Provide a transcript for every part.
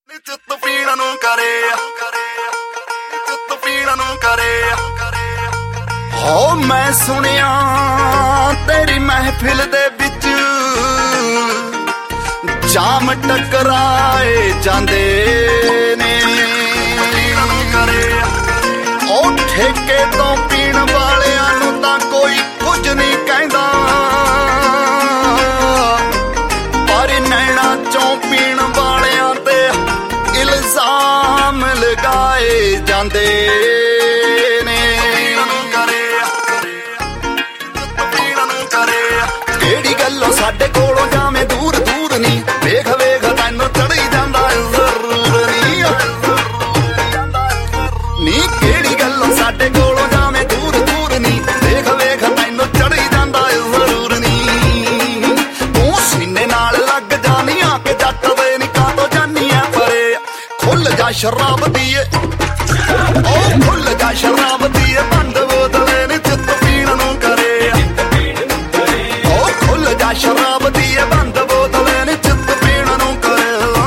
ਚਿੱਤ ਪੀਣ ਨੂੰ ਕਰੇ ਚਿੱਤ ਪੀਣ ਨੂੰ ਕਰੇ ਹੋ ਮੈਂ ਸੁਣਿਆ ਤੇਰੀ ਮਹਿਫਿਲ ਦੇ ਵਿੱਚ ਜਾਮ ਟਕਰਾਏ ਜਾਂਦੇ ਨੇ ਉਹ ਠੇਕੇ ਤੋਂ ਪੀਣ ਵਾਲਿਆਂ ਨੂੰ ਤਾਂ ਕੋਈ ਕੁਝ ਨਹੀਂ ਕਹਿੰਦਾ ਪਰ ਨੈਣਾ ਚੋਂ ਪੀਣ ਵਾਲਿਆਂ ਤੇ ਇਲਜ਼ਾਮ ਲਗਾਏ ਜਾਂਦੇ ਨੇ ਕਿਹੜੀ ਗੱਲੋਂ ਸਾਡੇ ਕੋਲੋਂ ਜਾਵੇਂ ਦੂਰ ਦੂਰ ਨਹੀਂ ਵੇਖ ਵੇਖ ਤੈਨੂੰ ਚੜੀ ਜਾਂਦਾ ਜ਼ਰੂਰ ਨੀ ਕਿਹੜੀ ਗੱਲੋਂ ਸਾਡੇ ਕੋਲੋਂ ਜਾਵੇਂ ਦੂਰ ਦੂਰ ਨਹੀਂ ਵੇਖ ਵੇਖ ਤੈਨੂੰ ਚੜੀ ਜਾਂਦਾ ਜ਼ਰੂਰ ਨੀ ਤੂੰ ਸੀਨੇ ਨਾਲ ਲੱਗ ਜਾਨੀ ਆ ਕੇ ਜੱਟ ਦੇ ਨੀ ਕਾਤੋਂ ਜਾਨੀ ਆ ਪਰੇ ਖੁੱਲ ਜਾ ਸ਼ਰਾਬ ਦੀਏ ਉਹ ਖੁੱਲ ਜਾ ਸ਼ਰਾਬ ਦੀਏ ਬੰਦ ਬੋਤਲੇ ਨੀ ਚਿੱਤ ਪੀਣ ਨੂੰ ਕਰੇ ਉਹ ਖੁੱਲ ਜਾ ਸ਼ਰਾਬ ਦੀਏ ਬੰਦ ਬੋਤਲੇ ਨੀ ਚਿੱਤ ਪੀਣ ਨੂੰ ਕਰੇ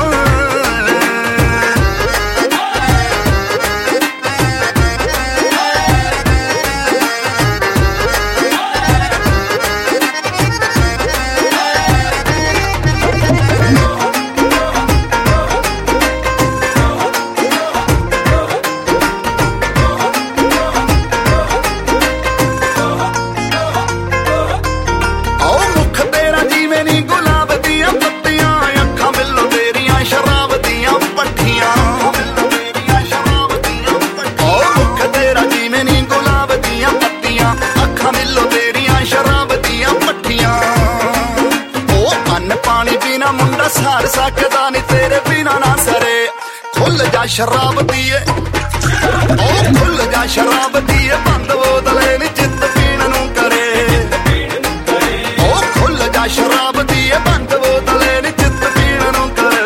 ਮੁੰਡਾ ਸਾਰ ਸਕਦਾ ਨੀ ਤੇਰੇ ਬਿਨਾ ਨਾ ਸਰੇ ਖੁੱਲ ਜਾ ਸ਼ਰਾਬ ਦੀਏ ਉਹ ਖੁੱਲ ਜਾ ਸ਼ਰਾਬ ਦੀਏ ਬੰਦ ਬੋਤਲੇ ਨੀ ਚਿੱਤ ਪੀਣ ਨੂੰ ਕਰੇ ਉਹ ਖੁੱਲ ਜਾ ਸ਼ਰਾਬ ਦੀਏ ਬੰਦ ਬੋਤਲੇ ਨੀ ਚਿੱਤ ਪੀਣ ਨੂੰ ਕਰੇ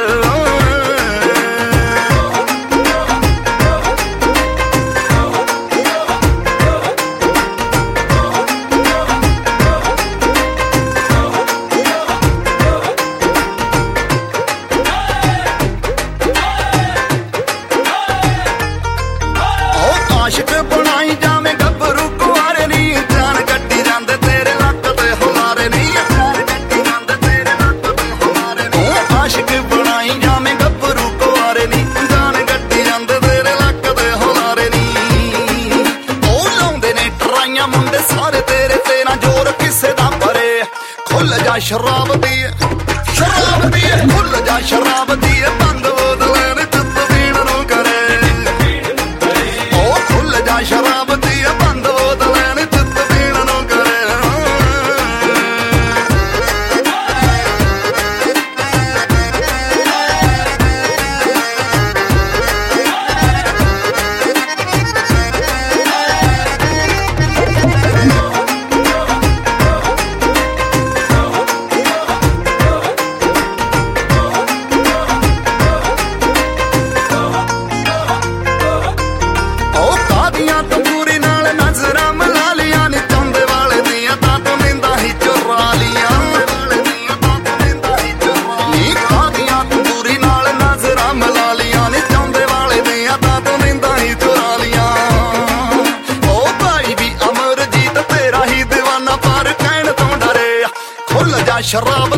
ਆਸ਼ਿਕ ਬਣਾਈ ਜਾਵੇਂ ਗੱਭਰੂ ਕੁਆਰੇ ਨੀ ਜਾਨ ਗੱਡੀ ਜਾਂਦੇ ਤੇਰੇ ਲੱਕ ਤੇ ਹੁਲਾਰੇ ਨੀ ਗੱਡੀ ਜਾਂਦੇ ਤੇਰੇ ਲੱਕ ਤੇ ਹੁਲਾਰੇ ਨੀ ਆਸ਼ਿਕ ਬਣਾਈ ਜਾਵੇਂ ਗੱਭਰੂ ਕੁਆਰੇ ਨੀ ਜਾਨ ਗੱਡੀ ਜਾਂਦੇ ਤੇਰੇ ਲੱਕ ਤੇ ਹੁਲਾਰੇ ਨੀ ਉਹ ਲਾਉਂਦੇ ਨੇ ਟਰਾਈਆਂ ਮੁੰਡੇ ਸਾਰੇ ਤੇਰੇ ਤੇ ਨਾ ਜ਼ੋਰ ਕਿਸੇ ਦਾ ਪਰੇ ਖੁੱਲ ਜਾ ਸ਼ਰਾਬ ਦੀਏ ਖੁੱਲ ਜਾ ਸ਼ਰਾਬ ਦੀਏ ਬੰਦ ਬੋਤਲੇ ਨੀ ਚਿੱਤ ਪੀਣ ਨੂੰ ਕਰੇ ਸ਼ਰਾਬ ਦੀ ਬੰਦ ਬੋਤਲੇ ਨੀ ਚਿੱਤ ਪੀਣ ਨੂੰ ਕਰੇ ਤੰਦੂਰੀ ਨਾਲ ਨਜ਼ਰਾਂ ਮਿਲਾ ਲੀਆਂ ਨੀ ਚਾਹੁੰਦੇ ਵਾਲੇ ਦੀਆਂ ਤਾਂ ਤੂੰ ਨਿੰਦਾ ਹੀ ਚੁਰਾ ਲੀਆਂ ਨੀ ਕਾਦੀਆਂ ਤੰਦੂਰੀ ਨਾਲ ਨਜ਼ਰਾਂ ਮਿਲਾ ਲੀਆਂ ਨੀ ਚਾਹੁੰਦੇ ਵਾਲੇ ਦੀਆਂ ਤਾਂ ਤੂੰ ਨਿੰਦਾ ਹੀ ਚੁਰਾ ਲੀਆਂ ਉਹ ਭਾਈ ਵੀ ਅਮਰਜੀਤ ਤੇਰਾ ਹੀ دیਵਾਨਾ ਪਰ ਕਹਿਣ ਤੋਂ ਡਰੇ ਖੁੱਲ ਜਾ ਸ਼ਰਾਬ